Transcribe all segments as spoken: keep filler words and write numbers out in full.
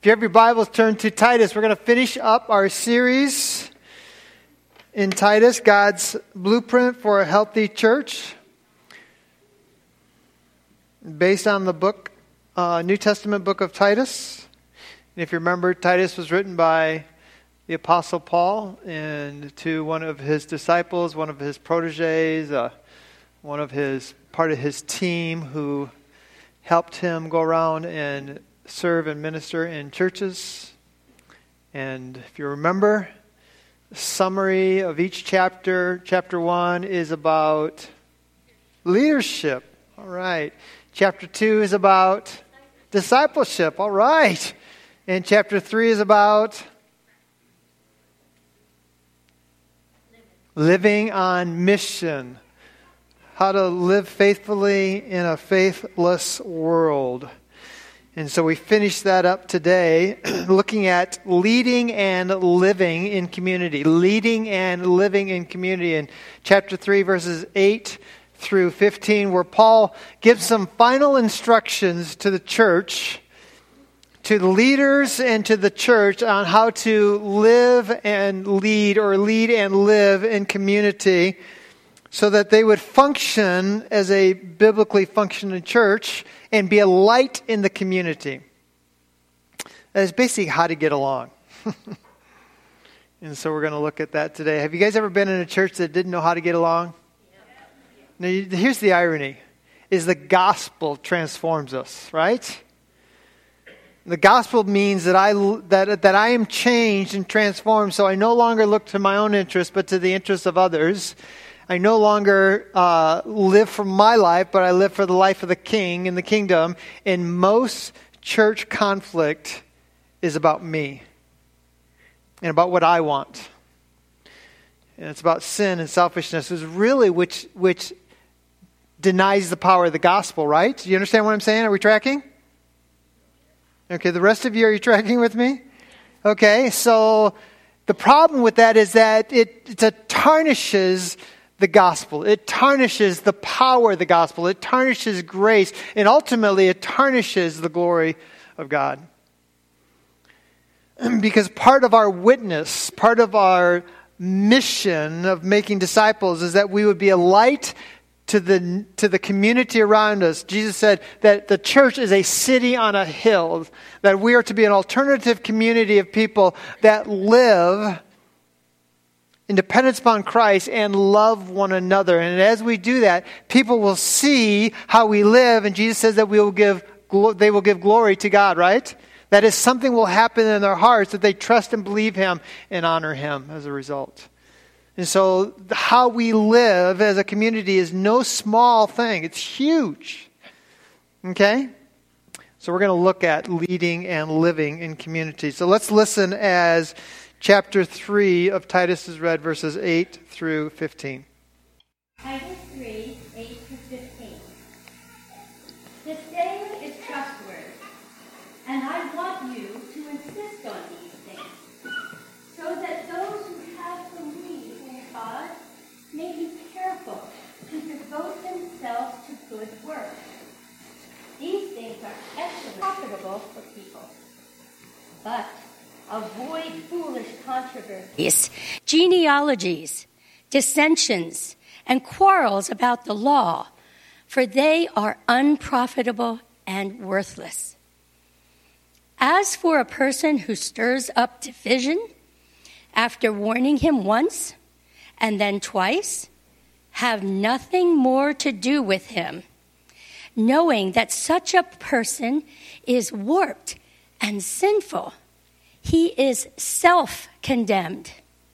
If you have your Bibles, turn to Titus. We're going to finish up our series in Titus, God's blueprint for a healthy church, based on the book, uh, New Testament book of Titus. And if you remember, Titus was written by the Apostle Paul and to one of his disciples, one of his proteges, uh, one of his part of his team who helped him go around and serve and minister in churches. And if you remember, the summary of each chapter, chapter one is about leadership. All right. Chapter two is about discipleship. All right. And chapter three is about living on mission. How to live faithfully in a faithless world. And so we finish that up today, looking at leading and living in community. Leading and living in community in chapter three, verses eight through fifteen, where Paul gives some final instructions to the church, to the leaders and to the church on how to live and lead, or lead and live in community, so that they would function as a biblically functioning church and be a light in the community. That is basically how to get along. And so we're going to look at that today. Have you guys ever been in a church that didn't know how to get along? Now, here's the irony, is the gospel transforms us, right? The gospel means that I, that, that I am changed and transformed, so I no longer look to my own interest, but to the interests of others. I no longer uh, live for my life, but I live for the life of the King and the kingdom. And most church conflict is about me and about what I want. And it's about sin and selfishness, is really which which denies the power of the gospel, right? Do you understand what I'm saying? Are we tracking? Okay, the rest of you, are you tracking with me? Okay, so the problem with that is that it, it tarnishes the gospel. It tarnishes the power of the gospel. It tarnishes grace. And ultimately, it tarnishes the glory of God. Because part of our witness, part of our mission of making disciples is that we would be a light to the to the community around us. Jesus said that the church is a city on a hill, that we are to be an alternative community of people that live in dependence upon Christ and love one another. And as we do that, people will see how we live, and Jesus says that we will give they will give glory to God, right? That is, something will happen in their hearts, that they trust and believe Him and honor Him as a result. And so how we live as a community is no small thing. It's huge. Okay? So we're going to look at leading and living in community. So let's listen as chapter three of Titus is read, verses eight through fifteen. Titus three, eight to fifteen. This saying is trustworthy, and I want you to insist on these things, so that those who have believed in God may be careful to devote themselves to good works. These things are excellent, profitable for people. But avoid foolish controversies, genealogies, dissensions, and quarrels about the law, for they are unprofitable and worthless. As for a person who stirs up division, after warning him once and then twice, have nothing more to do with him, knowing that such a person is warped and sinful. He is self-condemned.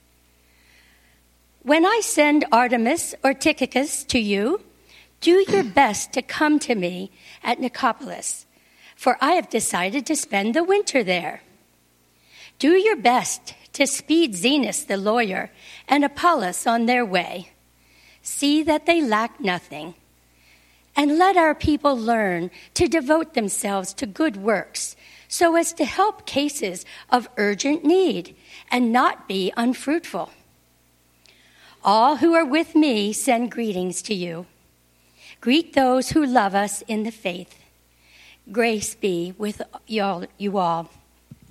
When I send Artemas or Tychicus to you, do your best to come to me at Nicopolis, for I have decided to spend the winter there. Do your best to speed Zenas the lawyer and Apollos on their way. See that they lack nothing. And let our people learn to devote themselves to good works, so as to help cases of urgent need and not be unfruitful. All who are with me send greetings to you. Greet those who love us in the faith. Grace be with you all.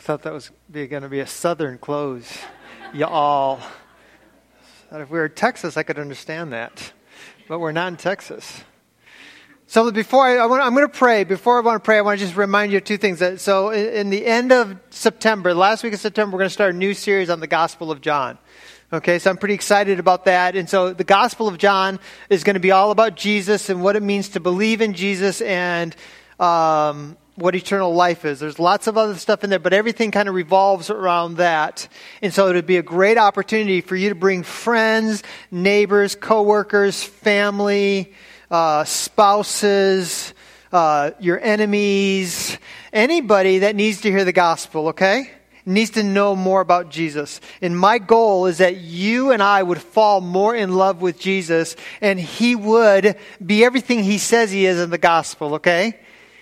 thought that was going to be a southern close. Y'all. If we were in Texas, I could understand that. But we're not in Texas. So before I, I want, I'm going to pray. Before I want to pray, I want to just remind you of two things. That, so in, in the end of September, last week of September, we're going to start a new series on the Gospel of John. Okay, so I'm pretty excited about that. And so the Gospel of John is going to be all about Jesus and what it means to believe in Jesus and um, what eternal life is. There's lots of other stuff in there, but everything kind of revolves around that. And so it would be a great opportunity for you to bring friends, neighbors, coworkers, family, uh, spouses, uh, your enemies, anybody that needs to hear the gospel, okay? Needs to know more about Jesus. And my goal is that you and I would fall more in love with Jesus and he would be everything he says he is in the gospel, okay?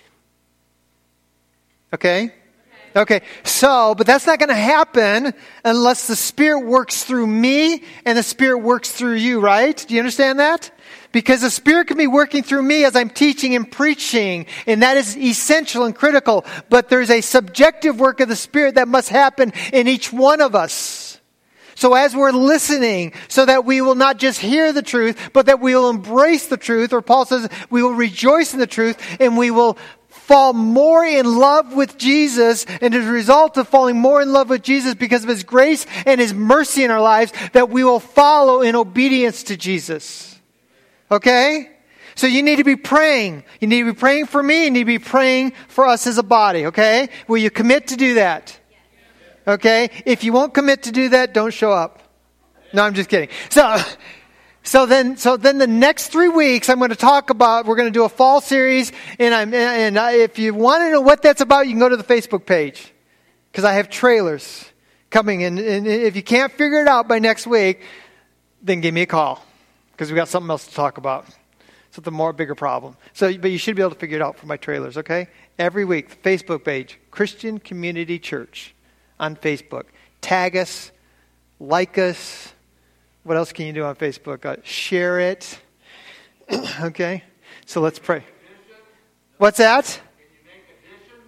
Okay? Okay. So, but that's not going to happen unless the Spirit works through me and the Spirit works through you, right? Do you understand that? Because the Spirit can be working through me as I'm teaching and preaching, and that is essential and critical. But there's a subjective work of the Spirit that must happen in each one of us. So as we're listening, so that we will not just hear the truth, but that we will embrace the truth, or Paul says we will rejoice in the truth, and we will fall more in love with Jesus, and as a result of falling more in love with Jesus because of His grace and His mercy in our lives, that we will follow in obedience to Jesus. Okay? So you need to be praying. You need to be praying for me. You need to be praying for us as a body. Okay? Will you commit to do that? Okay? If you won't commit to do that, don't show up. No, I'm just kidding. So, so then, so then the next three weeks, I'm going to talk about. We're going to do a fall series, and I'm and I, if you want to know what that's about, you can go to the Facebook page because I have trailers coming. And, and if you can't figure it out by next week, then give me a call. Because we've got something else to talk about. Something more, bigger problem. So, but you should be able to figure it out from my trailers, okay? Every week, Facebook page, Christian Community Church on Facebook. Tag us, like us. What else can you do on Facebook? Uh, share it. Okay? So let's pray. What's that? Can you make additions?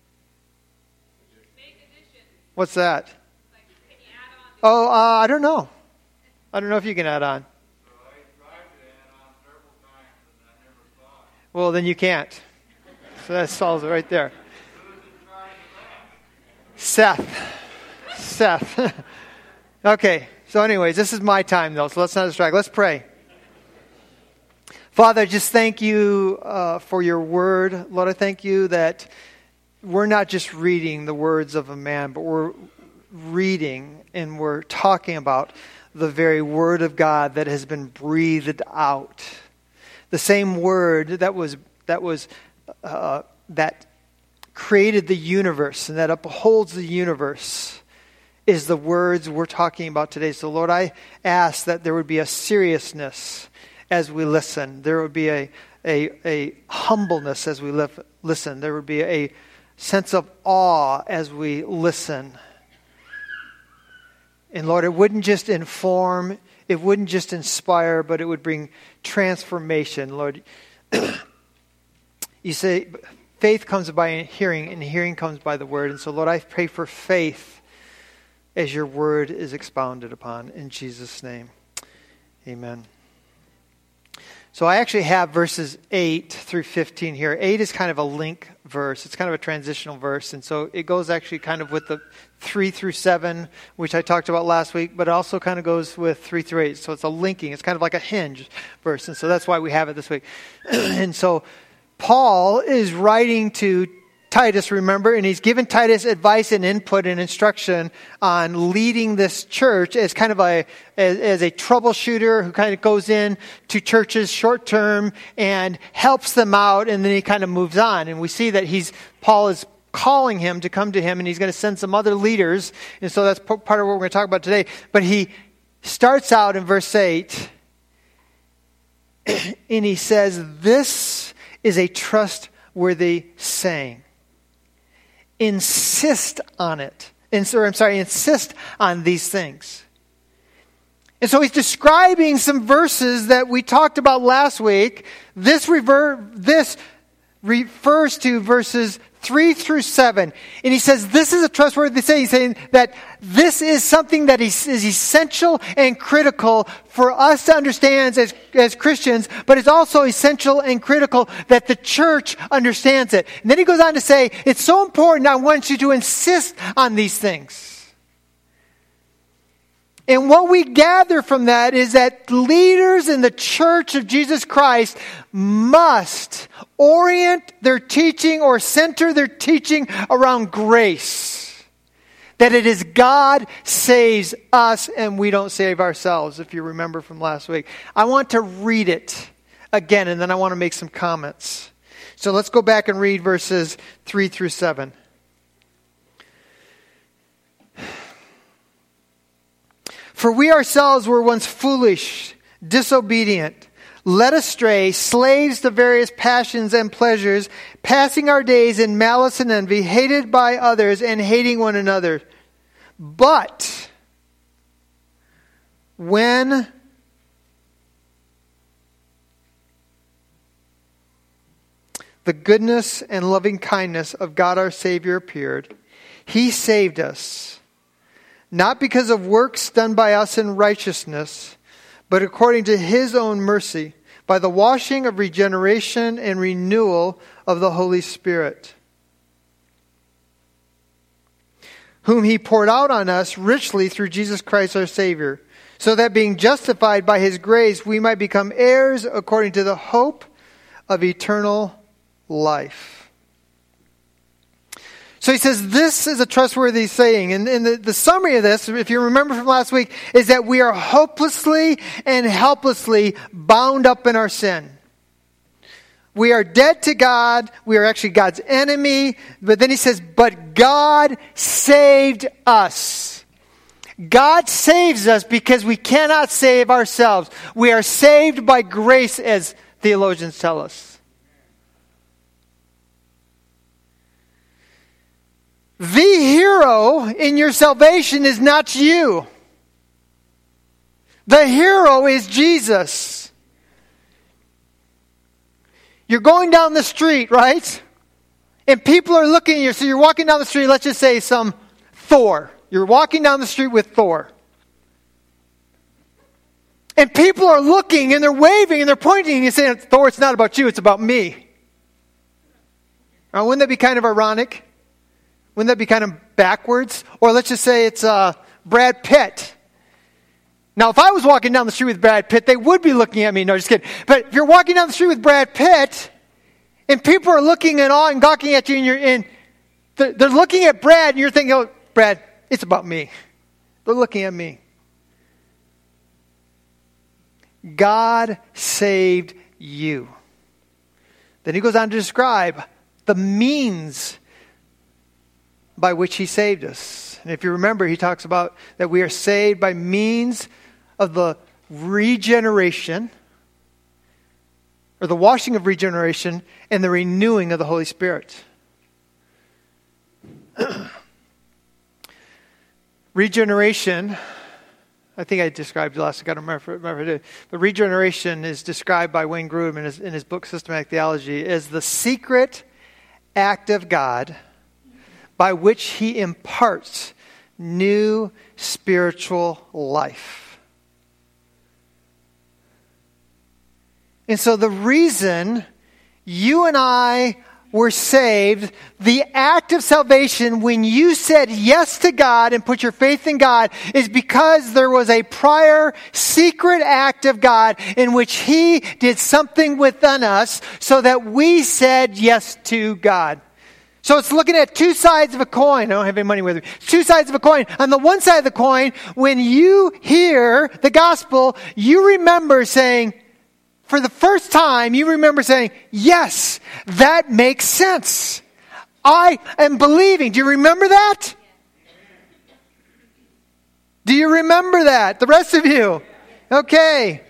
Make additions. What's that? Like, can you add on? Oh, uh, I don't know. I don't know if you can add on. Well, then you can't. So that solves it right there. Seth. Seth. Okay. So anyways, this is my time, though, so let's not distract. Let's pray. Father, I just thank you uh, for your word. Lord, I thank you that we're not just reading the words of a man, but we're reading and we're talking about the very word of God that has been breathed out. The same word that was that was uh, that created the universe and that upholds the universe is the words we're talking about today. So, Lord, I ask that there would be a seriousness as we listen. There would be a a, a humbleness as we li- listen. There would be a sense of awe as we listen. And Lord, it wouldn't just inform. It wouldn't just inspire, but it would bring transformation. Lord, you say faith comes by hearing, and hearing comes by the word. And so, Lord, I pray for faith as your word is expounded upon. In Jesus' name, amen. So I actually have verses eight through fifteen here. eight is kind of a link verse. It's kind of a transitional verse. And so it goes actually kind of with the three through seven, which I talked about last week, but it also kind of goes with three through eight. So it's a linking. It's kind of like a hinge verse. And so that's why we have it this week. And so Paul is writing to Titus, remember, and he's given Titus advice and input and instruction on leading this church as kind of a as, as a troubleshooter who kind of goes in to churches short term and helps them out, and then he kind of moves on. And we see that he's Paul is calling him to come to him, and he's going to send some other leaders. And so that's part of what we're going to talk about today. But he starts out in verse eight, and he says, "This is a trustworthy saying. Insist on it." And, or, I'm sorry, insist on these things. And so he's describing some verses that we talked about last week. This, rever- this refers to verses three through seven. And he says this is a trustworthy saying. He's saying that this is something that is, is essential and critical for us to understand as, as Christians, but it's also essential and critical that the church understands it. And then he goes on to say, it's so important, I want you to insist on these things. And what we gather from that is that leaders in the church of Jesus Christ must orient their teaching or center their teaching around grace. That it is God saves us and we don't save ourselves, if you remember from last week. I want to read it again and then I want to make some comments. So let's go back and read verses three through seven. For we ourselves were once foolish, disobedient, led astray, slaves to various passions and pleasures, passing our days in malice and envy, hated by others and hating one another. But when the goodness and loving kindness of God our Savior appeared, He saved us. Not because of works done by us in righteousness, but according to His own mercy, by the washing of regeneration and renewal of the Holy Spirit, whom He poured out on us richly through Jesus Christ our Savior, so that being justified by His grace, we might become heirs according to the hope of eternal life. So he says this is a trustworthy saying. And, and the, the summary of this, if you remember from last week, is that we are hopelessly and helplessly bound up in our sin. We are dead to God. We are actually God's enemy. But then he says, but God saved us. God saves us because we cannot save ourselves. We are saved by grace, as theologians tell us. The hero in your salvation is not you. The hero is Jesus. You're going down the street, right? And people are looking at you. So you're walking down the street, let's just say some Thor. You're walking down the street with Thor. And people are looking and they're waving and they're pointing and saying, Thor, it's not about you, it's about me. Now, wouldn't that be kind of ironic? Wouldn't that be kind of backwards? Or let's just say it's uh, Brad Pitt. Now, if I was walking down the street with Brad Pitt, they would be looking at me. No, just kidding. But if you're walking down the street with Brad Pitt, and people are looking in awe and gawking at you, and you're in, they're, they're looking at Brad, and you're thinking, oh, Brad, it's about me. They're looking at me. God saved you. Then he goes on to describe the means by which he saved us. And if you remember, he talks about that we are saved by means of the regeneration, or the washing of regeneration, and the renewing of the Holy Spirit. Regeneration, I think I described it last week, I don't remember, remember it. But regeneration is described by Wayne Grudem in his, in his book Systematic Theology as the secret act of God by which He imparts new spiritual life. And so the reason you and I were saved, the act of salvation when you said yes to God and put your faith in God, is because there was a prior secret act of God in which He did something within us so that we said yes to God. So it's looking at two sides of a coin. I don't have any money with me. It's two sides of a coin. On the one side of the coin, when you hear the gospel, you remember saying, for the first time, you remember saying, yes, that makes sense. I am believing. Do you remember that? Do you remember that? The rest of you? Okay.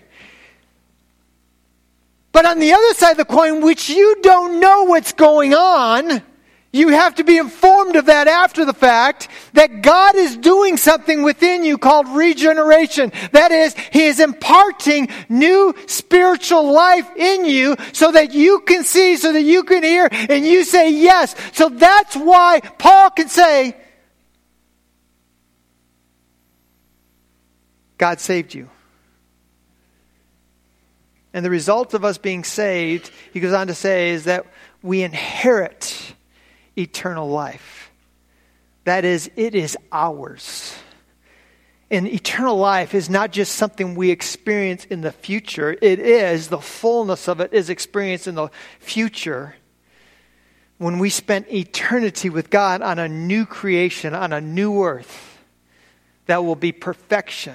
But on the other side of the coin, which you don't know what's going on, You have to be informed of that after the fact, that God is doing something within you called regeneration. That is, He is imparting new spiritual life in you so that you can see, so that you can hear, and you say yes. So that's why Paul can say, God saved you. And the result of us being saved, he goes on to say, is that we inherit eternal life. That is, it is ours. And eternal life is not just something we experience in the future. It is, the fullness of it is experienced in the future when we spend eternity with God on a new creation, on a new earth that will be perfection.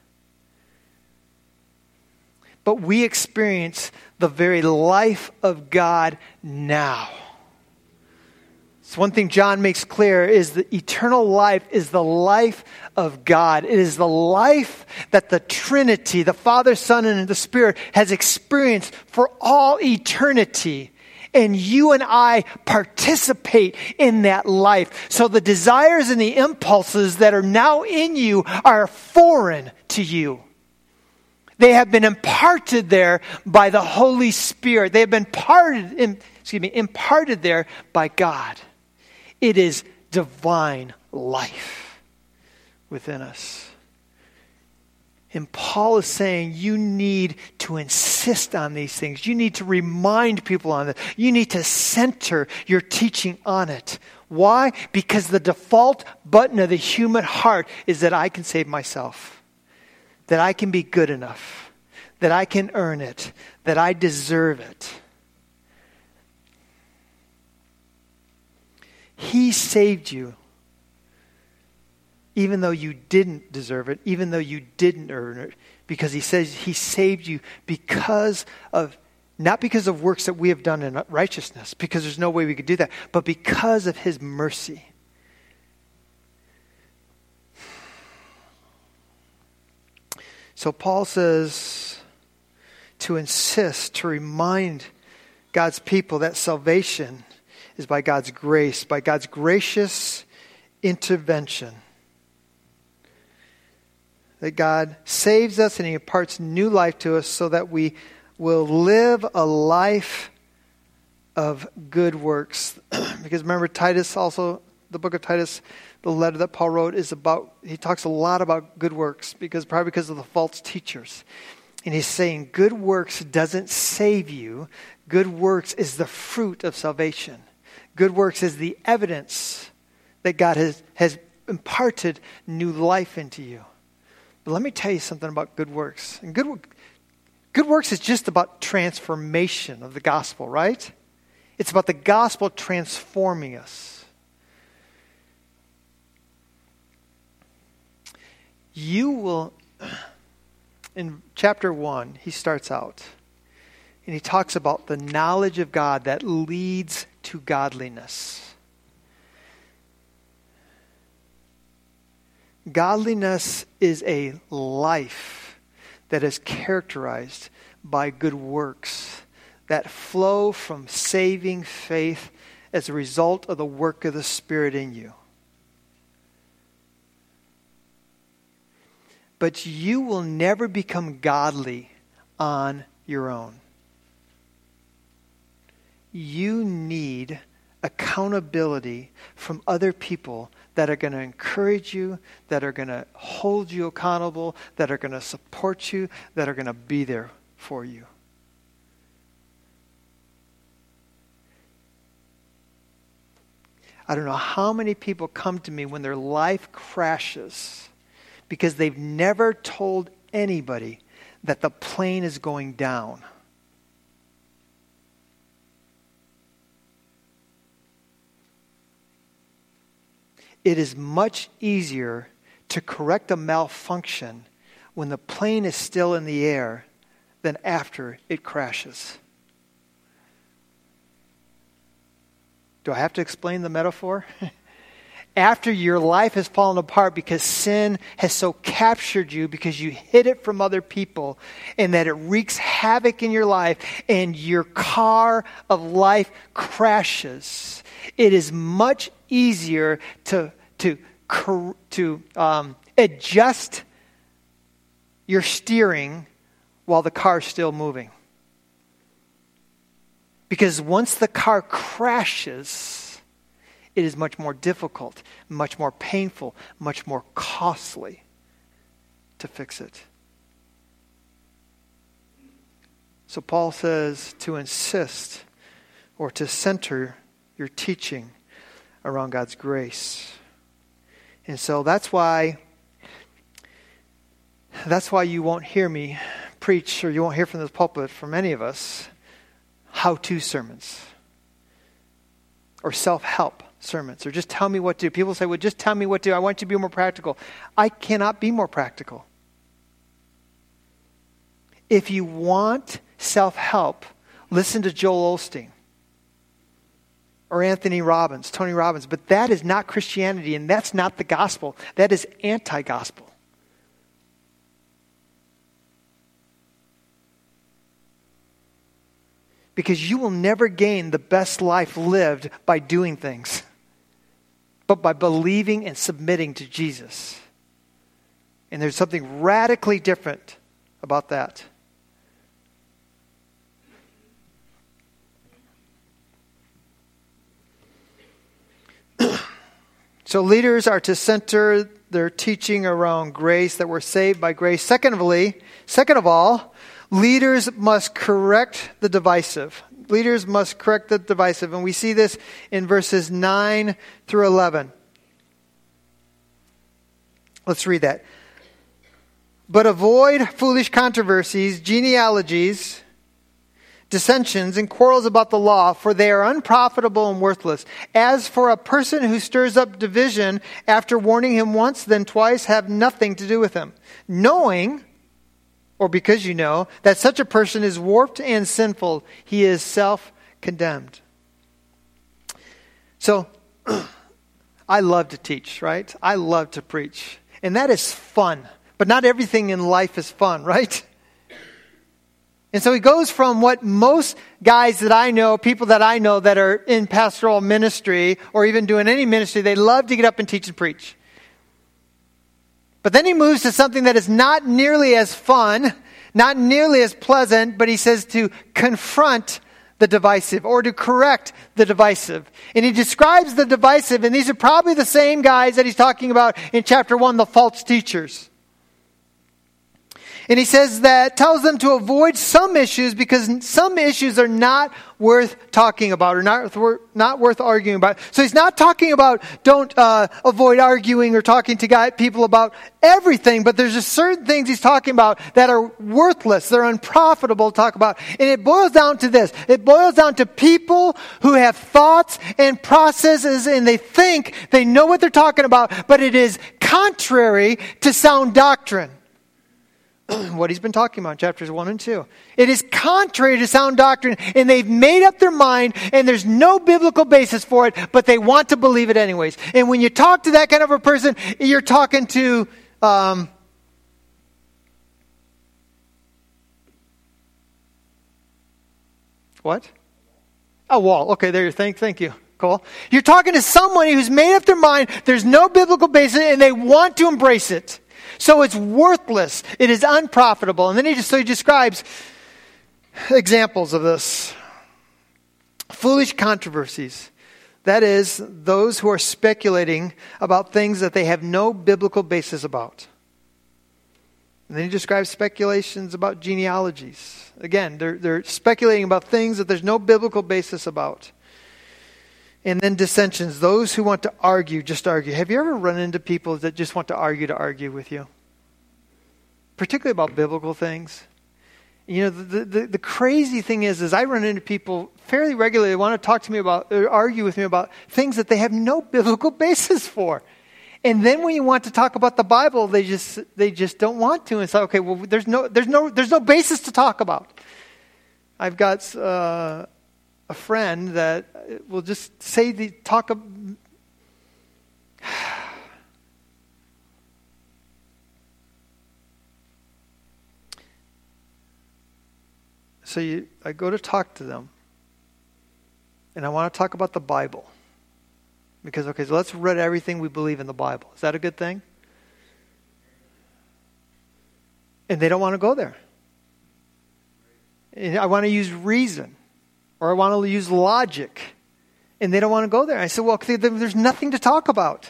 But we experience the very life of God now. So one thing John makes clear is that eternal life is the life of God. It is the life that the Trinity, the Father, Son, and the Spirit, has experienced for all eternity. And you and I participate in that life. So the desires and the impulses that are now in you are foreign to you. They have been imparted there by the Holy Spirit. They have been parted, in, excuse me, imparted there by God. It is divine life within us. And Paul is saying you need to insist on these things. You need to remind people on it. You need to center your teaching on it. Why? Because the default button of the human heart is that I can save myself. That I can be good enough. That I can earn it. That I deserve it. He saved you, even though you didn't deserve it, even though you didn't earn it, because he says he saved you because of, not because of works that we have done in righteousness, because there's no way we could do that, but because of his mercy. So Paul says to insist, to remind God's people that salvation is by God's grace, by God's gracious intervention. That God saves us and he imparts new life to us so that we will live a life of good works. Because remember, Titus also, the book of Titus, the letter that Paul wrote is about, he talks a lot about good works, because probably because of the false teachers. And he's saying good works doesn't save you. Good works is the fruit of salvation. Good works is the evidence that God has, has imparted new life into you. But let me tell you something about good works. And good, good works is just about transformation of the gospel, right? It's about the gospel transforming us. You will, in chapter one, he starts out, and he talks about the knowledge of God that leads to godliness. Godliness is a life that is characterized by good works that flow from saving faith as a result of the work of the Spirit in you. But you will never become godly on your own. You need accountability from other people that are going to encourage you, that are going to hold you accountable, that are going to support you, that are going to be there for you. I don't know how many people come to me when their life crashes because they've never told anybody that the plane is going down. It is much easier to correct a malfunction when the plane is still in the air than after it crashes. Do I have to explain the metaphor? after your life has fallen apart because sin has so captured you because you hid it from other people and that it wreaks havoc in your life and your car of life crashes, it is much easier to, to, to um, adjust your steering while the car's still moving. Because once the car crashes, it is much more difficult, much more painful, much more costly to fix it. So Paul says to insist or to center your teaching around God's grace. And so that's why that's why you won't hear me preach, or you won't hear from this pulpit from many of us, how-to sermons or self-help sermons, or just tell me what to do. People say, well, just tell me what to do. I want you to be more practical. I cannot be more practical. If you want self-help, listen to Joel Osteen or Anthony Robbins, Tony Robbins. But that is not Christianity, and that's not the gospel. That is anti-gospel. Because you will never gain the best life lived by doing things, but by believing and submitting to Jesus. And there's something radically different about that. So leaders are to center their teaching around grace, that we're saved by grace. Secondly, second of all, leaders must correct the divisive. Leaders must correct the divisive. And we see this in verses nine through eleven. Let's read that. But avoid foolish controversies, genealogies, dissensions, and quarrels about the law, for they are unprofitable and worthless. As for a person who stirs up division, after warning him once, then twice, have nothing to do with him. Knowing, or because you know, that such a person is warped and sinful, he is self-condemned. So, I love to teach, right? I love to preach. And that is fun. But not everything in life is fun, right? And so he goes from what most guys that I know, people that I know that are in pastoral ministry or even doing any ministry, they love to get up and teach and preach. But then he moves to something that is not nearly as fun, not nearly as pleasant, but he says to confront the divisive or to correct the divisive. And he describes the divisive, and these are probably the same guys that he's talking about in chapter one, the false teachers. And he says that, tells them to avoid some issues because some issues are not worth talking about or not, not worth arguing about. So he's not talking about don't uh, avoid arguing or talking to guy, people about everything, but there's just certain things he's talking about that are worthless. They're unprofitable to talk about. And it boils down to this. It boils down to people who have thoughts and processes and they think they know what they're talking about, but it is contrary to sound doctrine. What he's been talking about in chapters one and two. It is contrary to sound doctrine, and they've made up their mind, and there's no biblical basis for it, but they want to believe it anyways. And when you talk to that kind of a person, you're talking to um, what? A wall. Okay, there you thank thank you. Cool. You're talking to someone who's made up their mind, there's no biblical basis, and they want to embrace it. So it's worthless. It is unprofitable. And then he just so he describes examples of this. Foolish controversies. That is, those who are speculating about things that they have no biblical basis about. And then he describes speculations about genealogies. Again, they're, they're speculating about things that there's no biblical basis about. And then dissensions, those who want to argue, just argue. Have you ever run into people that just want to argue to argue with you? Particularly about biblical things. You know, the, the, the crazy thing is, is I run into people fairly regularly who want to talk to me about, or argue with me about things that they have no biblical basis for. And then when you want to talk about the Bible, they just they just don't want to. And it's like, okay, well, there's no there's no there's no basis to talk about. I've got uh, a friend that will just say the talk of, So you, I go to talk to them, and I want to talk about the Bible. Because, okay, so let's read everything we believe in the Bible. Is that a good thing? And they don't want to go there. And I want to use reason, or I want to use logic, and they don't want to go there. I said, well, there's nothing to talk about.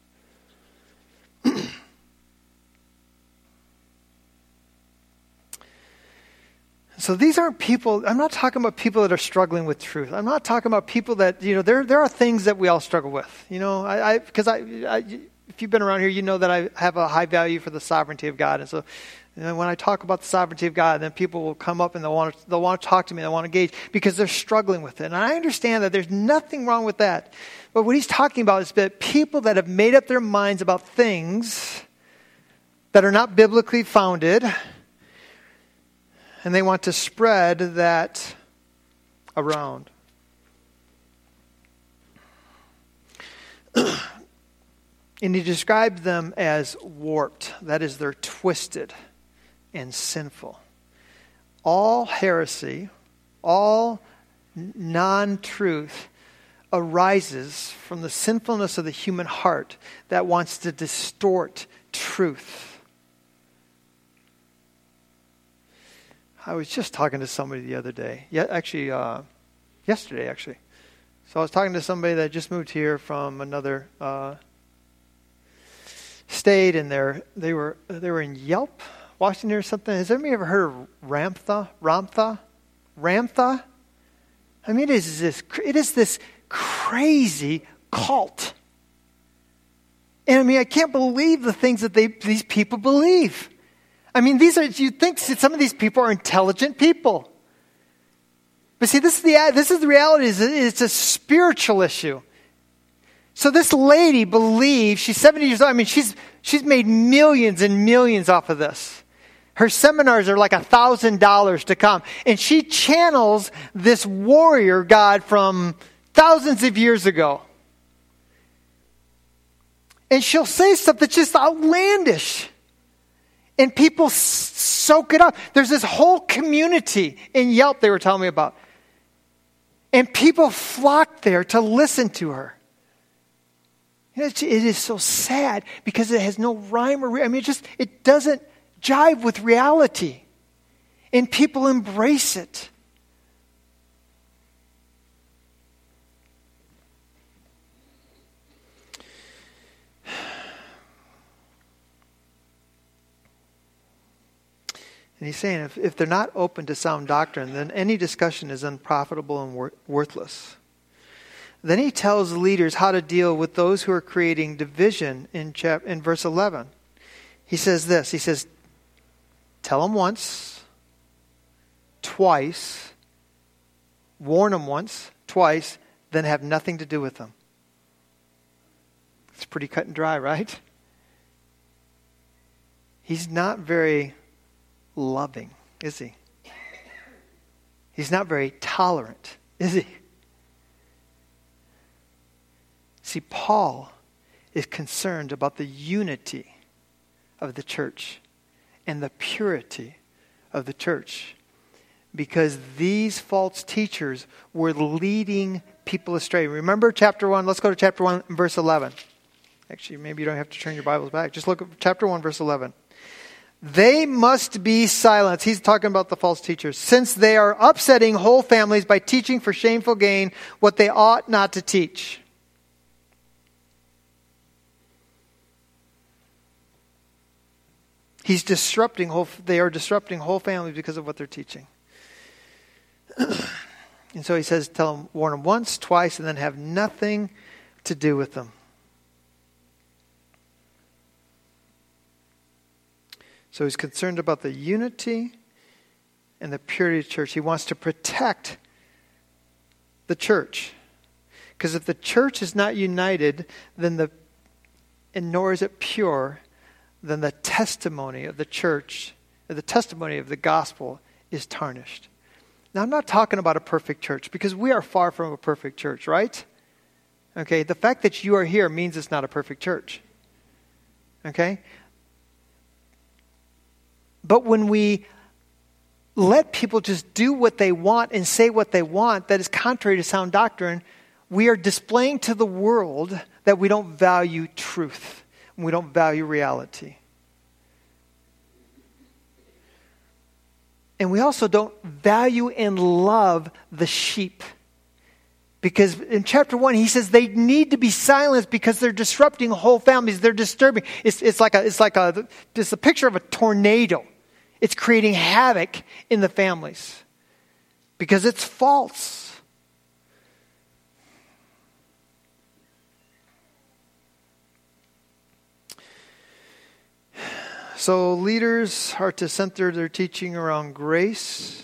So these aren't people, I'm not talking about people that are struggling with truth. I'm not talking about people that, you know, there there are things that we all struggle with. You know, I because I, I, I, if you've been around here, you know that I have a high value for the sovereignty of God. And so you know, when I talk about the sovereignty of God, then people will come up and they'll want to, they'll want to talk to me, they'll want to engage because they're struggling with it. And I understand that there's nothing wrong with that. But what he's talking about is that people that have made up their minds about things that are not biblically founded, and they want to spread that around. And he described them as warped. That is, they're twisted and sinful. All heresy, all non-truth arises from the sinfulness of the human heart that wants to distort truth. I was just talking to somebody the other day. Yeah, actually, uh, yesterday, actually. So I was talking to somebody that just moved here from another uh, state, and they're, they were they were in Yelp, Washington, or something. Has anybody ever heard of Ramtha? Ramtha? Ramtha? I mean, it is this. It is this crazy cult. And I mean, I can't believe the things that they these people believe. I mean, these are, you'd think some of these people are intelligent people. But see, this is the, this is the reality, is it's a spiritual issue. So this lady believes, she's seventy years old, I mean, she's she's made millions and millions off of this. Her seminars are like a thousand dollars to come. And she channels this warrior God from thousands of years ago. And she'll say stuff that's just outlandish. And people s- soak it up. There's this whole community in Yelp they were telling me about. And people flock there to listen to her. You know, it is so sad because it has no rhyme or reason. I mean, it just, it doesn't jive with reality. And people embrace it. And he's saying if, if they're not open to sound doctrine, then any discussion is unprofitable and wor- worthless. Then he tells leaders how to deal with those who are creating division in, chap- in verse eleven. He says this, he says, tell them once, twice, warn them once, twice, then have nothing to do with them. It's pretty cut and dry, right? He's not very loving, is he? He's not very tolerant, is he? See, Paul is concerned about the unity of the church and the purity of the church, because these false teachers were leading people astray. Remember chapter one? Let's go to chapter one, verse eleven. Actually, maybe you don't have to turn your Bibles back. Just look at chapter one, verse eleven. They must be silenced. He's talking about the false teachers. Since they are upsetting whole families by teaching for shameful gain what they ought not to teach. He's disrupting whole, they are disrupting whole families because of what they're teaching. And so he says, tell them, warn them once, twice, and then have nothing to do with them. So he's concerned about the unity and the purity of the church. He wants to protect the church. Because if the church is not united, then the and nor is it pure, then the testimony of the church, the testimony of the gospel is tarnished. Now, I'm not talking about a perfect church, because we are far from a perfect church, right? Okay, the fact that you are here means it's not a perfect church. Okay? But when we let people just do what they want and say what they want that is contrary to sound doctrine, we are displaying to the world that we don't value truth. And we don't value reality. And we also don't value and love the sheep. Because in chapter one, he says they need to be silenced because they're disrupting whole families. They're disturbing. It's, it's like a, it's like a, it's a picture of a tornado. It's creating havoc in the families because it's false. So leaders are to center their teaching around grace.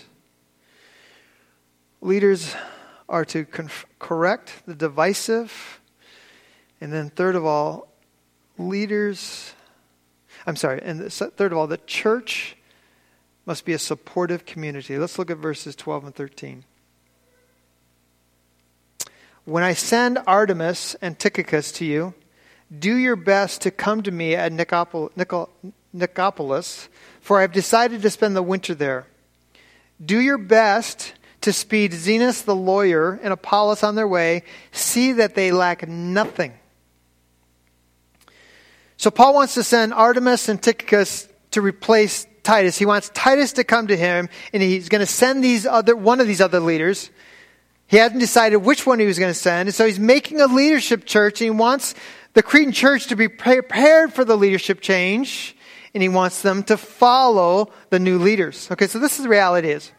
Leaders are to conf- correct the divisive. And then third of all, leaders, I'm sorry, and third of all, the church must be a supportive community. Let's look at verses twelve and thirteen. When I send Artemas and Tychicus to you, do your best to come to me at Nicopol- Nicol- Nicopolis, for I have decided to spend the winter there. Do your best to speed Zenas the lawyer and Apollos on their way. See that they lack nothing. So Paul wants to send Artemas and Tychicus to replace Titus. He wants Titus to come to him, and he's going to send these other one of these other leaders. He hasn't decided which one he was going to send, and so he's making a leadership church, and he wants the Cretan church to be prepared for the leadership change, and he wants them to follow the new leaders. Okay, so this is the reality is.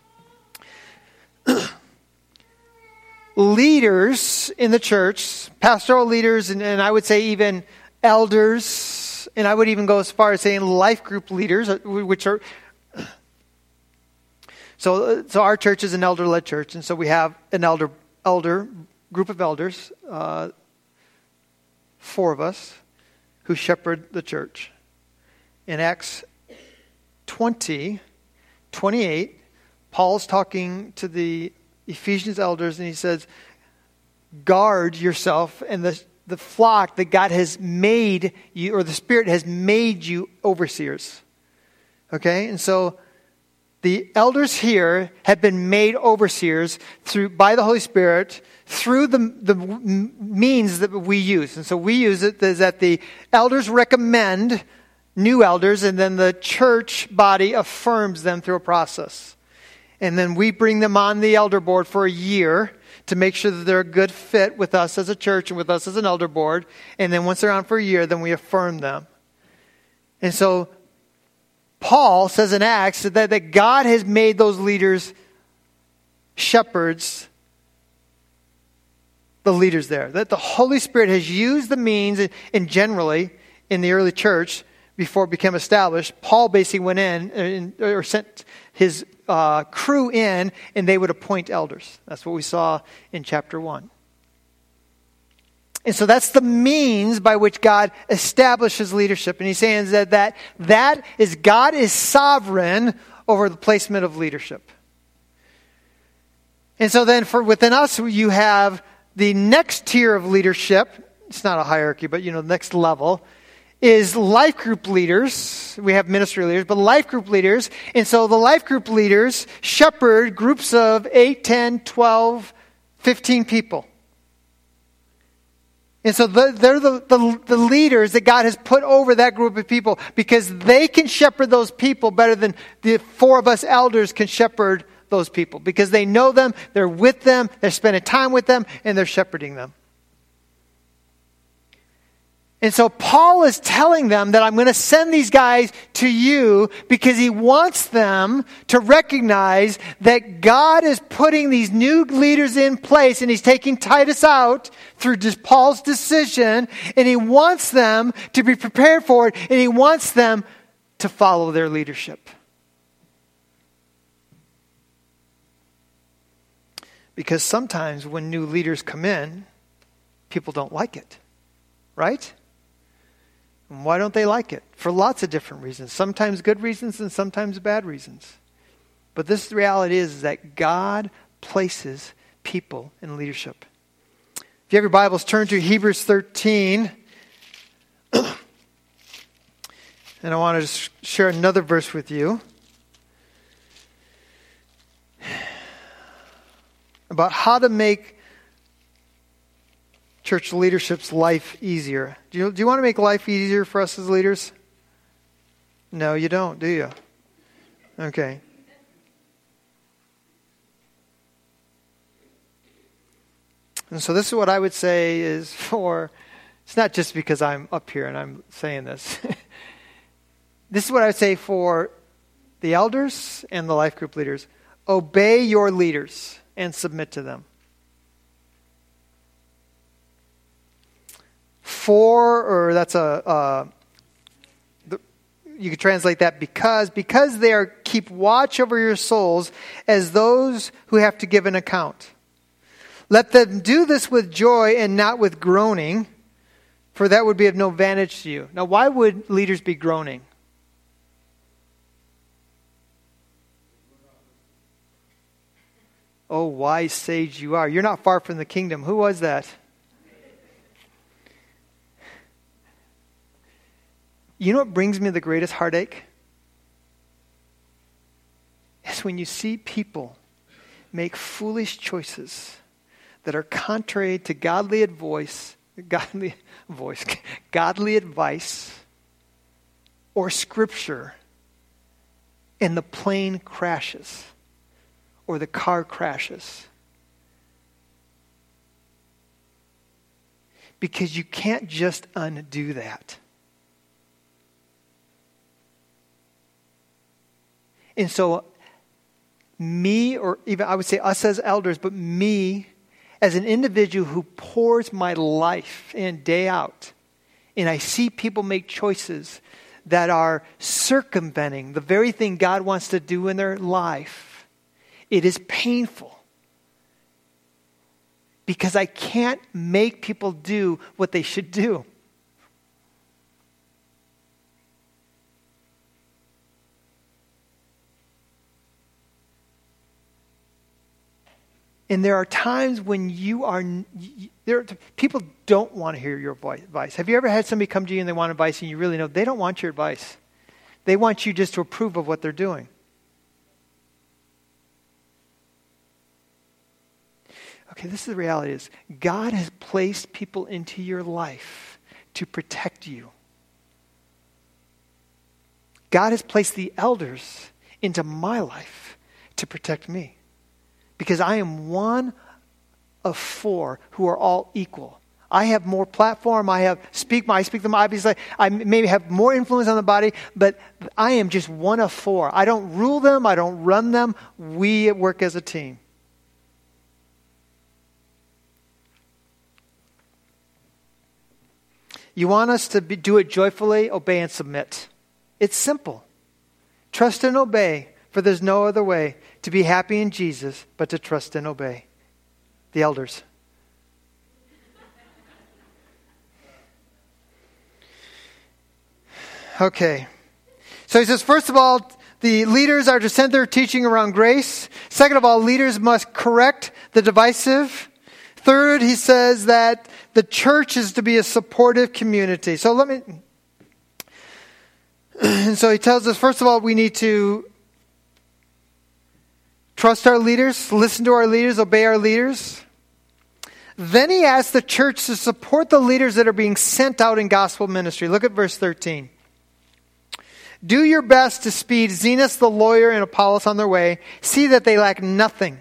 Leaders in the church, pastoral leaders, and, and I would say even elders, and I would even go as far as saying life group leaders, which are... So, so our church is an elder-led church, and so we have an elder elder group of elders, uh, four of us, who shepherd the church. In Acts twenty, twenty-eight, Paul's talking to the Ephesians elders, and he says, guard yourself and the, the flock that God has made you, or the Spirit has made you overseers. Okay? And so the elders here have been made overseers through by the Holy Spirit through the, the means that we use. And so we use it is that the elders recommend new elders, and then the church body affirms them through a process. And then we bring them on the elder board for a year to make sure that they're a good fit with us as a church and with us as an elder board. And then once they're on for a year, then we affirm them. And so Paul says in Acts that, that God has made those leaders shepherds, the leaders there. That the Holy Spirit has used the means, and generally in the early church, before it became established, Paul basically went in and, or sent his uh, crew in, and they would appoint elders. That's what we saw in chapter one. And so that's the means by which God establishes leadership. And he's saying that that, that is God is sovereign over the placement of leadership. And so then for within us, you have the next tier of leadership. It's not a hierarchy, but you know, the next level is life group leaders. We have ministry leaders, but life group leaders. And so the life group leaders shepherd groups of eight, ten, twelve, fifteen people. And so the, they're the, the, the leaders that God has put over that group of people because they can shepherd those people better than the four of us elders can shepherd those people. Because they know them, they're with them, they're spending time with them, and they're shepherding them. And so Paul is telling them that I'm going to send these guys to you because he wants them to recognize that God is putting these new leaders in place, and he's taking Titus out through just Paul's decision, and he wants them to be prepared for it, and he wants them to follow their leadership. Because sometimes when new leaders come in, people don't like it, right? And why don't they like it? For lots of different reasons. Sometimes good reasons and sometimes bad reasons. But this the reality is, is that God places people in leadership. If you have your Bibles, turn to Hebrews thirteen. And I want to share another verse with you. about how to make church leadership's life easier. Do you, do you want to make life easier for us as leaders? No, you don't, do you? Okay. And so this is what I would say is for, it's not just because I'm up here and I'm saying this. This is what I would say for the elders and the life group leaders. Obey your leaders and submit to them. For, or that's a, uh, the, you could translate that because, because they are keep watch over your souls as those who have to give an account. Let them do this with joy and not with groaning, for that would be of no advantage to you. Now, why would leaders be groaning? Oh, wise sage you are. You're not far from the kingdom. Who was that? You know what brings me the greatest heartache? It's when you see people make foolish choices that are contrary to godly advice, godly voice, godly advice, or scripture, and the plane crashes, or the car crashes. Because you can't just undo that. And so, me, or even I would say us as elders, but me as an individual who pours my life in day out, and I see people make choices that are circumventing the very thing God wants to do in their life, it is painful. Because I can't make people do what they should do. And there are times when you are, there people don't want to hear your advice. Have you ever had somebody come to you and they want advice and you really know they don't want your advice? They want you just to approve of what they're doing. Okay, this is the reality is God has placed people into your life to protect you. God has placed the elders into my life to protect me. Because I am one of four who are all equal. I have more platform. I have speak. I speak them obviously. I maybe have more influence on the body, but I am just one of four. I don't rule them. I don't run them. We work as a team. You want us to be, do it joyfully, obey and submit. It's simple. Trust and obey, for there's no other way to be happy in Jesus but to trust and obey. The elders. Okay. So he says, first of all, the leaders are to center their teaching around grace. Second of all, leaders must correct the divisive. Third, he says that the church is to be a supportive community. So let me... And so he tells us, first of all, we need to trust our leaders, listen to our leaders, obey our leaders. Then he asks the church to support the leaders that are being sent out in gospel ministry. Look at verse thirteen. Do your best to speed Zenas the lawyer and Apollos on their way. See that they lack nothing.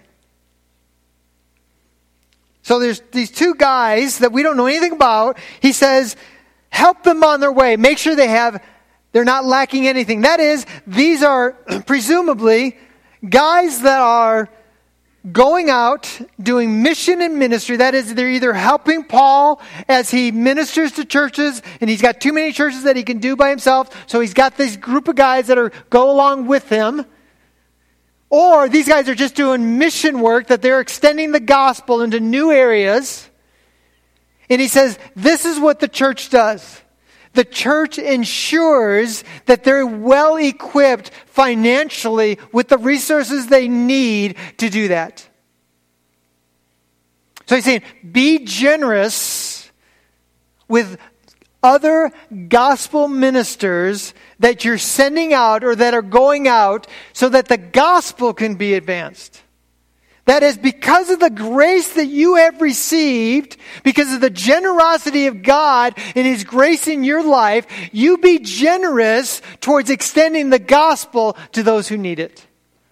So there's these two guys that we don't know anything about. He says, help them on their way. Make sure they have, they're not lacking anything. That is, these are presumably guys that are going out, doing mission and ministry. That is, they're either helping Paul as he ministers to churches, and he's got too many churches that he can do by himself, so he's got this group of guys that are go along with him. Or these guys are just doing mission work, that they're extending the gospel into new areas. And he says, this is what the church does. The church ensures that they're well equipped financially with the resources they need to do that. So he's saying, be generous with other gospel ministers that you're sending out or that are going out so that the gospel can be advanced. That is, because of the grace that you have received, because of the generosity of God and His grace in your life, you be generous towards extending the gospel to those who need it.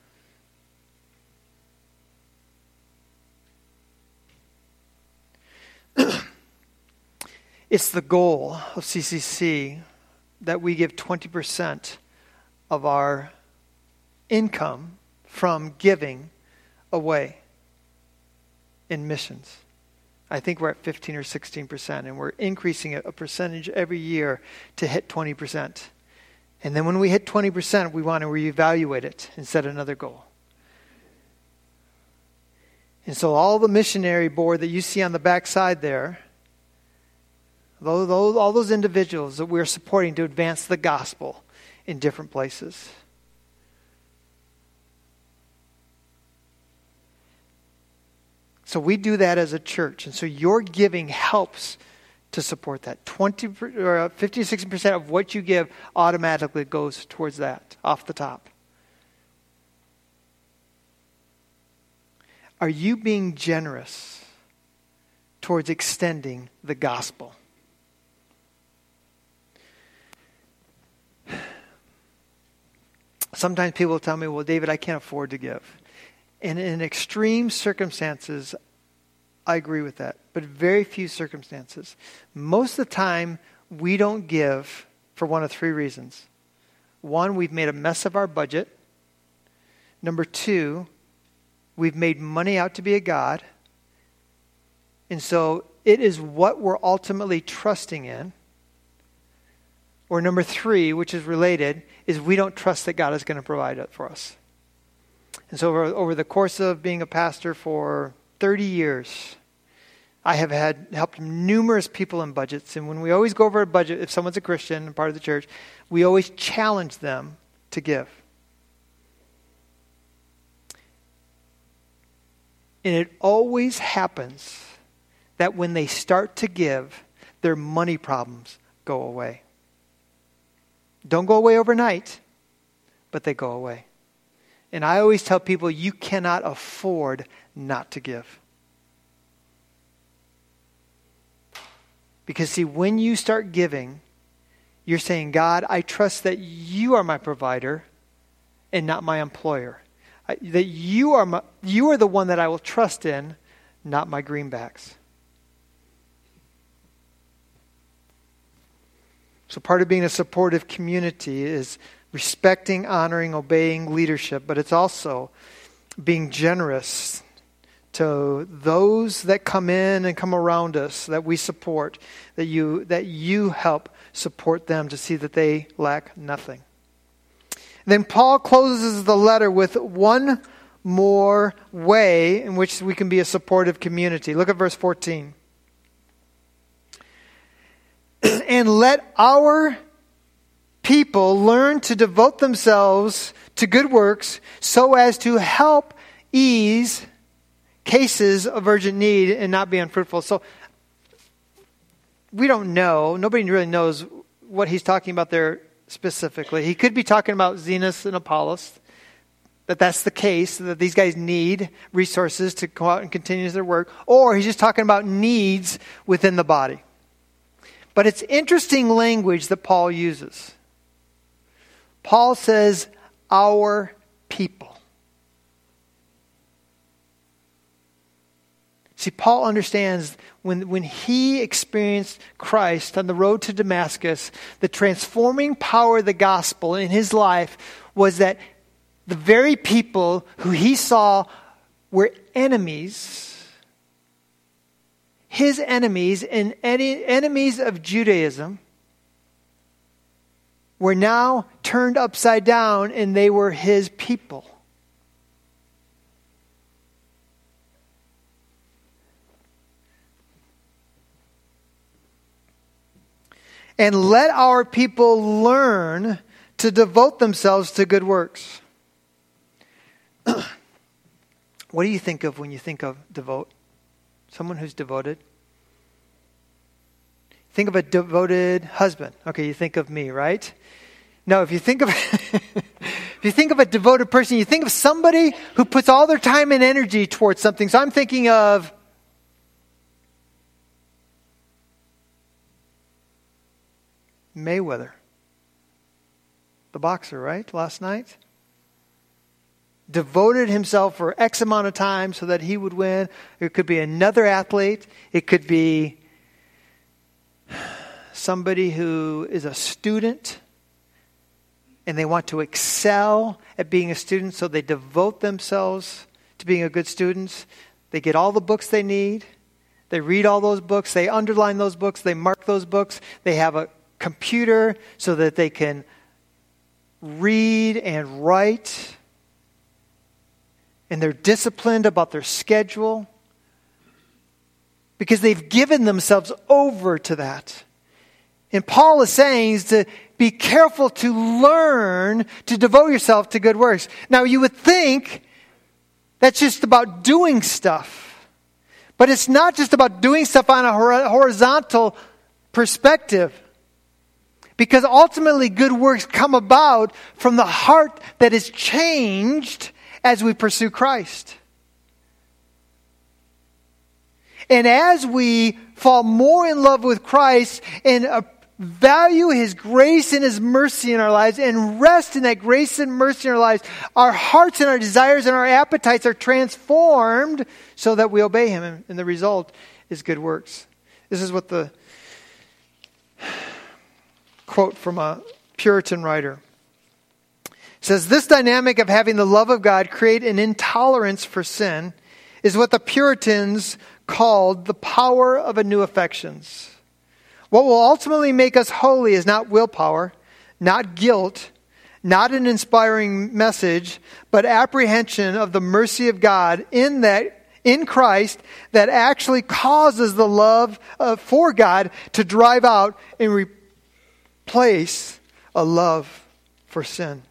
It's the goal of C C C that we give twenty percent of our income from giving away in missions. I think we're at fifteen or sixteen percent, and we're increasing a percentage every year to hit twenty percent. And then when we hit twenty percent, we want to reevaluate it and set another goal. And so all the missionary board that you see on the back side there, those, those, all those individuals that we're supporting to advance the gospel in different places. So we do that as a church. And so your giving helps to support that. twenty or fifty to sixty percent of what you give automatically goes towards that off the top. Are you being generous towards extending the gospel? Sometimes people tell me, well, David, I can't afford to give. And in extreme circumstances, I agree with that. But very few circumstances. Most of the time, we don't give for one of three reasons. One, we've made a mess of our budget. Number two, we've made money out to be a god. And so it is what we're ultimately trusting in. Or number three, which is related, is we don't trust that God is going to provide it for us. And so over, over the course of being a pastor for thirty years, I have had helped numerous people in budgets. And when we always go over a budget, if someone's a Christian and part of the church, we always challenge them to give. And it always happens that when they start to give, their money problems go away. Don't go away overnight, but they go away. And I always tell people, you cannot afford not to give. Because see, when you start giving, you're saying, God, I trust that you are my provider and not my employer. I, that you are my, you are the one that I will trust in, not my greenbacks. So part of being a supportive community is respecting, honoring, obeying leadership, but it's also being generous to those that come in and come around us, that we support, that you that you help support them to see that they lack nothing. Then Paul closes the letter with one more way in which we can be a supportive community. Look at verse fourteen. And let our people learn to devote themselves to good works so as to help ease cases of urgent need and not be unfruitful. So we don't know. Nobody really knows what he's talking about there specifically. He could be talking about Zenas and Apollos, that that's the case, that these guys need resources to go out and continue their work. Or he's just talking about needs within the body. But it's interesting language that Paul uses. Paul says, our people. See, Paul understands when, when he experienced Christ on the road to Damascus, the transforming power of the gospel in his life was that the very people who he saw were enemies, his enemies and any enemies of Judaism, were now turned upside down and they were his people. And let our people learn to devote themselves to good works. What do you think of when you think of devote? Someone who's devoted? Think of a devoted husband. Okay, you think of me, right? No, if you think of If you think of a devoted person, you think of somebody who puts all their time and energy towards something. So I'm thinking of Mayweather, the boxer, right? Last night. Devoted himself for X amount of time so that he would win. It could be another athlete. It could be somebody who is a student and they want to excel at being a student, so they devote themselves to being a good student. They get all the books they need. They read all those books. They underline those books. They mark those books. They have a computer so that they can read and write. And they're disciplined about their schedule because they've given themselves over to that. And Paul is saying is to be careful to learn to devote yourself to good works. Now, you would think that's just about doing stuff. But it's not just about doing stuff on a horizontal perspective. Because ultimately, good works come about from the heart that is changed as we pursue Christ. And as we fall more in love with Christ and uh, value His grace and His mercy in our lives and rest in that grace and mercy in our lives, our hearts and our desires and our appetites are transformed so that we obey Him. And the result is good works. This is what the quote from a Puritan writer says. This dynamic of having the love of God create an intolerance for sin is what the Puritans called the power of a new affections. What will ultimately make us holy is not willpower, not guilt, not an inspiring message, but apprehension of the mercy of God in that in Christ that actually causes the love uh, for God to drive out and replace a love for sin.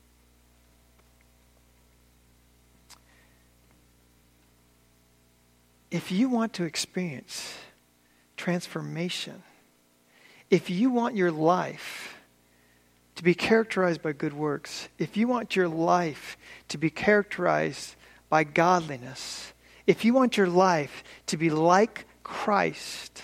If you want to experience transformation, if you want your life to be characterized by good works, if you want your life to be characterized by godliness, if you want your life to be like Christ,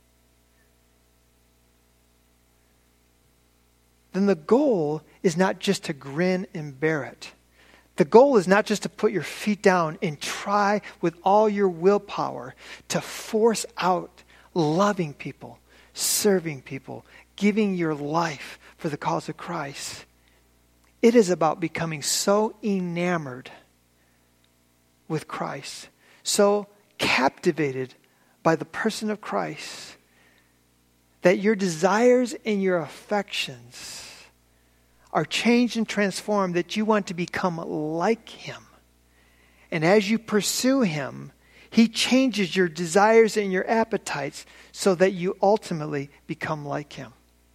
then the goal is not just to grin and bear it. The goal is not just to put your feet down and try with all your willpower to force out loving people, serving people, giving your life for the cause of Christ. It is about becoming so enamored with Christ, so captivated by the person of Christ, that your desires and your affections are changed and transformed, that you want to become like Him. And as you pursue Him, He changes your desires and your appetites so that you ultimately become like Him.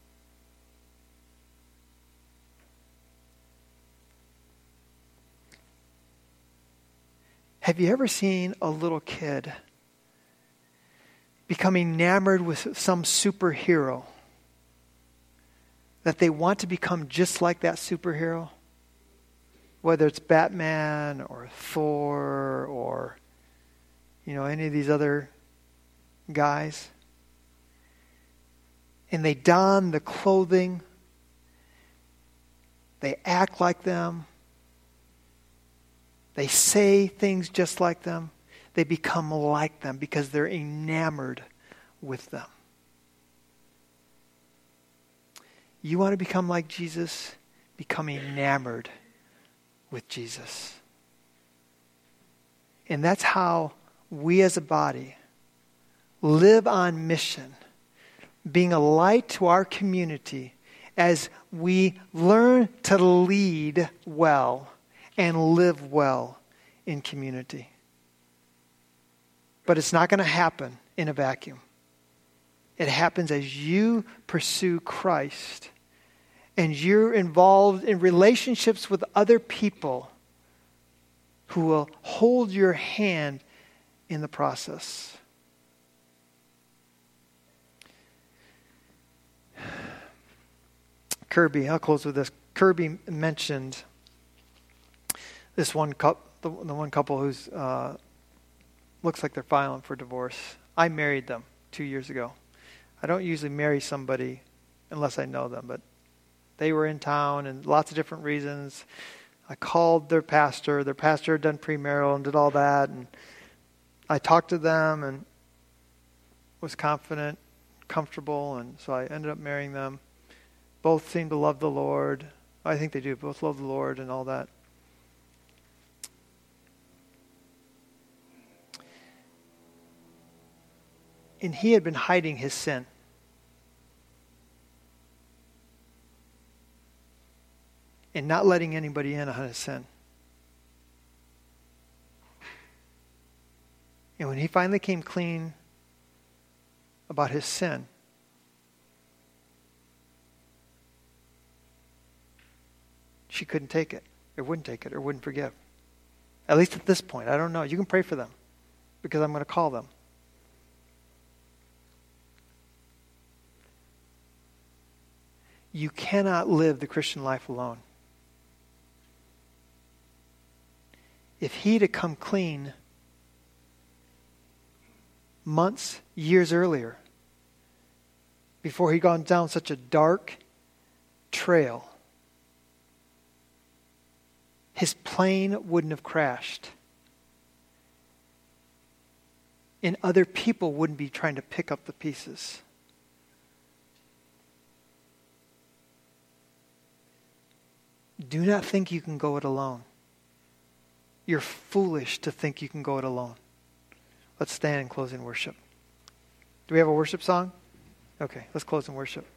Have you ever seen a little kid become enamored with some superhero, that they want to become just like that superhero? Whether it's Batman or Thor or, you know, any of these other guys. And they don the clothing. They act like them. They say things just like them. They become like them because they're enamored with them. You want to become like Jesus? Become enamored with Jesus. And that's how we as a body live on mission, being a light to our community as we learn to lead well and live well in community. But it's not going to happen in a vacuum. It happens as you pursue Christ and you're involved in relationships with other people who will hold your hand in the process. Kirby, I'll close with this. Kirby mentioned this one couple, the, the one couple who's uh, looks like they're filing for divorce. I married them two years ago. I don't usually marry somebody unless I know them, but they were in town and lots of different reasons. I called their pastor. Their pastor had done premarital and did all that, and I talked to them and was confident, comfortable, and so I ended up marrying them. Both seem to love the Lord. I think they do. Both love the Lord and all that. And he had been hiding his sin. And not letting anybody in on his sin. And when he finally came clean about his sin, she couldn't take it, or wouldn't take it, or wouldn't forgive. At least at this point. I don't know. You can pray for them, because I'm going to call them. You cannot live the Christian life alone. If he'd have come clean months, years earlier, before he'd gone down such a dark trail, his plane wouldn't have crashed. And other people wouldn't be trying to pick up the pieces. Do not think you can go it alone. You're foolish to think you can go it alone. Let's stand and close in worship. Do we have a worship song? Okay, let's close in worship.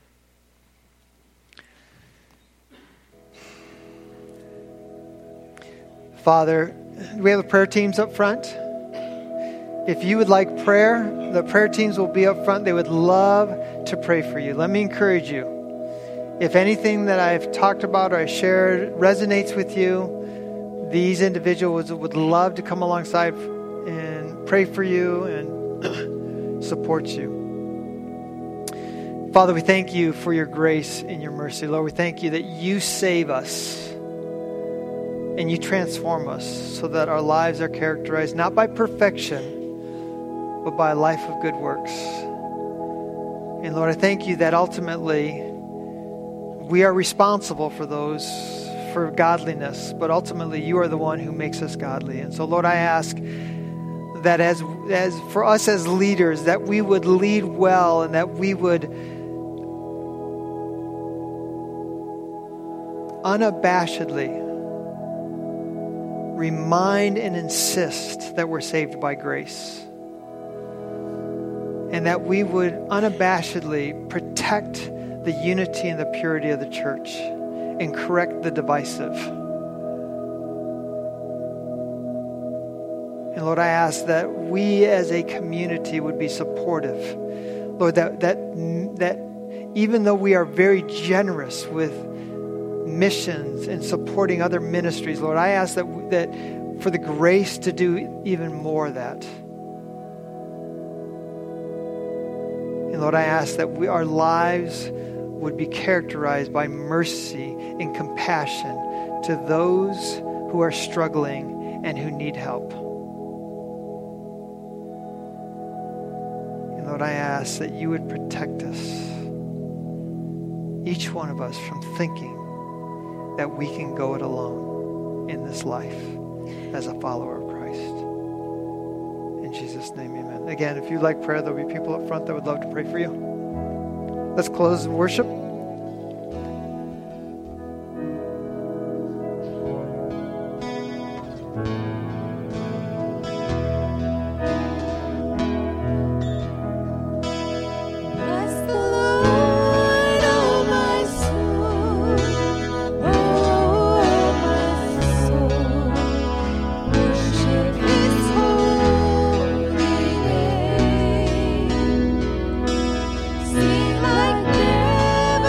Father, do we have the prayer teams up front? If you would like prayer, the prayer teams will be up front. They would love to pray for you. Let me encourage you. If anything that I've talked about or I shared resonates with you, these individuals would love to come alongside and pray for you and support you. Father, we thank you for your grace and your mercy. Lord, we thank you that you save us and you transform us so that our lives are characterized not by perfection, but by a life of good works. And Lord, I thank you that ultimately we are responsible for those, for godliness, but ultimately you are the one who makes us godly. And so, Lord, I ask that as as for us as leaders, that we would lead well and that we would unabashedly remind and insist that we're saved by grace. And that we would unabashedly protect the unity and the purity of the church and correct the divisive. And Lord, I ask that we as a community would be supportive. Lord, that that that even though we are very generous with missions and supporting other ministries, Lord, I ask that that for the grace to do even more of that. And Lord, I ask that we, our lives would be characterized by mercy and compassion to those who are struggling and who need help. And Lord, I ask that you would protect us, each one of us, from thinking that we can go it alone in this life as a follower of Christ. In Jesus' name, amen. Again, if you'd like prayer, there'll be people up front that would love to pray for you. Let's close in worship. Sing like never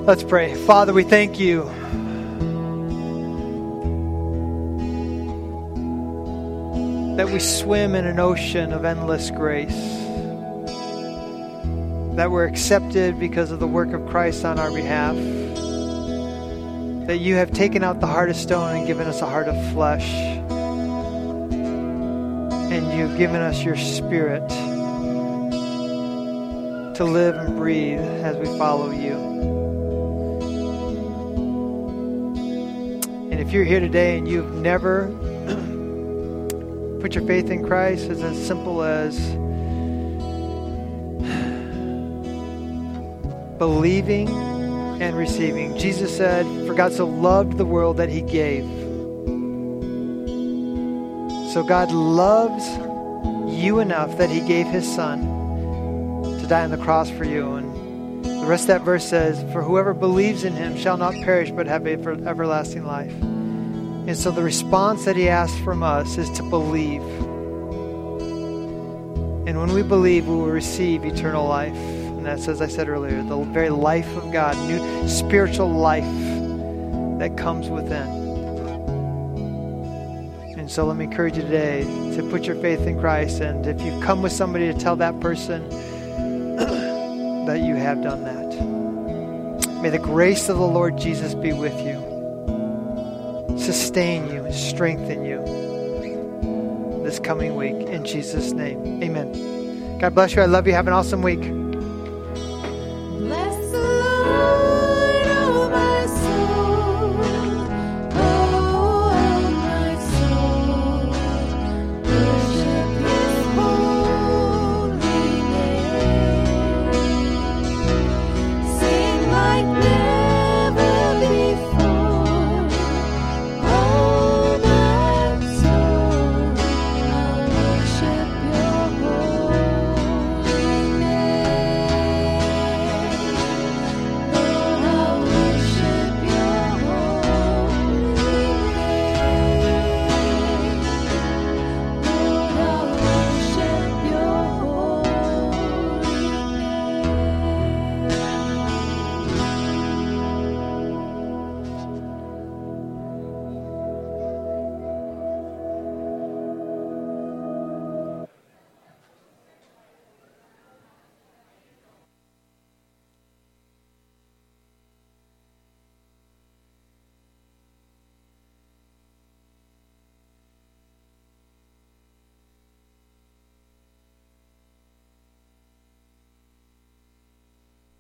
Let's pray. Father, we thank you that we swim in an ocean of endless grace, that we're accepted because of the work of Christ on our behalf, that you have taken out the heart of stone and given us a heart of flesh, and you've given us your Spirit to live and breathe as we follow you. And if you're here today and you've never put your faith in Christ, it's as simple as believing and receiving. Jesus said, "For God so loved the world that he gave." So God loves you enough that he gave his son to die on the cross for you. And the rest of that verse says, "For whoever believes in him shall not perish but have everlasting life." And so the response that he asks from us is to believe. And when we believe, we will receive eternal life. And that's, as I said earlier, the very life of God, new spiritual life that comes within. And so let me encourage you today to put your faith in Christ. And if you've come with somebody, to tell that person that you have done that. May the grace of the Lord Jesus be with you, sustain you, and strengthen you this coming week. In Jesus' name, amen. God bless you. I love you. Have an awesome week.